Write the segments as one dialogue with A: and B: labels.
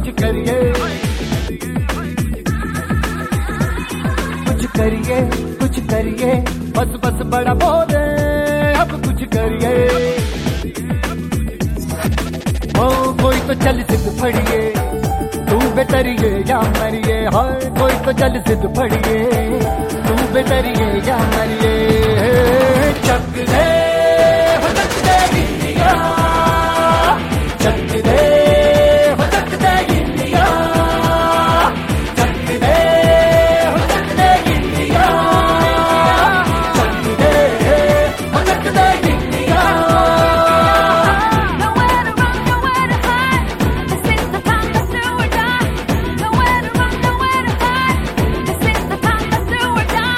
A: कुछ करिए, कुछ करिए, कुछ करिए, बस बस बड़ा बोले अब कुछ करिए। ओ कोई तो चल सिद्ध फड़िए, तू बेतरिए या मरिए। हाय कोई तो चल सिद्ध फड़िए, तू बेतरिए या मरिए। चक दे हो चक दे इंडिया, चक दे हो चक दे इंडिया, चक दे हो चक दे इंडिया, चक दे हो चक दे India.
B: Nowhere to run, nowhere to hide. This is the time, let's do or die. Nowhere to run, nowhere to hide. This is the time, let's do or die.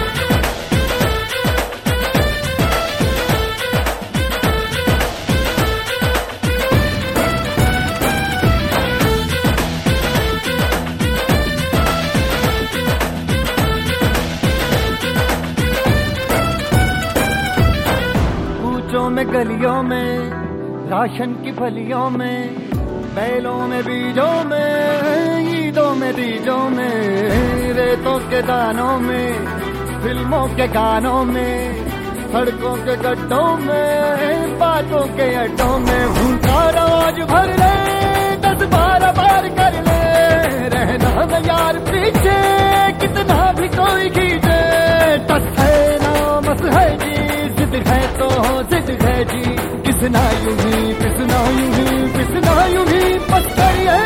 A: कूचों में गलियों में, राशन की फलियों में, बैलों में बीजों में, ईदों में तीजों में, रेतों के दानों में, फिल्मों के गानों में, सड़कों के गड्ढों में, बातों के अड्डों में। भूखा आज भर ले, 10-12 बार कर ले, रहना न यार पीछे, कितना भी कोई खींचे। टस है ना मस है जी, जिद है तो जिद है जी, किसना यूं ही पिसना यूं ही पिसना यूं ही पत्थर है।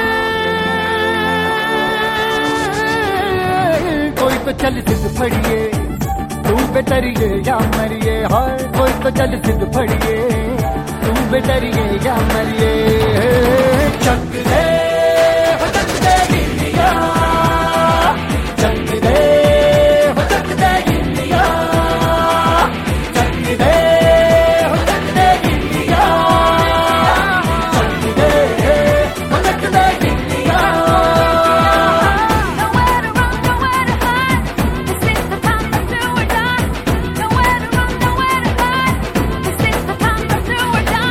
A: कोई तो चल सिद्ध फड़िए, तू बेतरिए या मरिए। हाय कोई तो चल सिद्ध फड़िए, तू बेतरिए या मरिए। चक दे हो चक दे इंडिया, चक दे हो चक दे इंडिया, चक दे हो चक दे इंडिया, चक दे हो चक दे India.
B: Nowhere to run, nowhere to hide. This is the time, let's do or die. Nowhere to run, nowhere to hide. This is the time, let's do or die.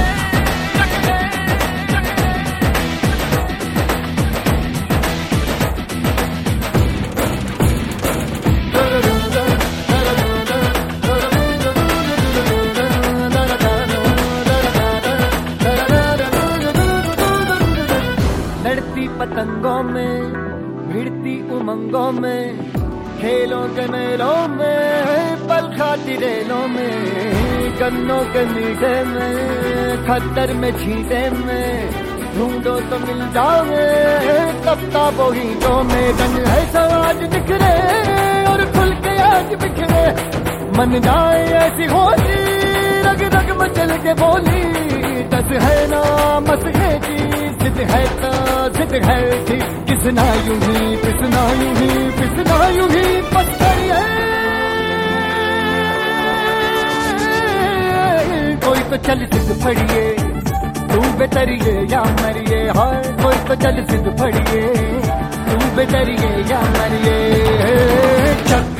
A: लड़ती पतंगों में, भिड़ती उमंगों में, खेलों के मेलों में, पल खाती रेलों में, गन्नों के मीठे में, खद्दर में छींटे में, ढूंढो तो मिल जाओगे किताबों हीटों में। रंग है समाज बिखरे और खुल के आज बिखरे, मन जाए ऐसी होली, रग रग मचल के बोली। दस है ना मस है जी, जिद है तो जिद है जी, किसना यूं ही पिसना यूं ही पिसना यूं ही पत्थर है। कोई तो चल सिद्ध फड़िए, तू बेतरिए या मरिए। हाय कोई तो चल सिद्ध फड़िए, तू बेतरिए या मरिए। चक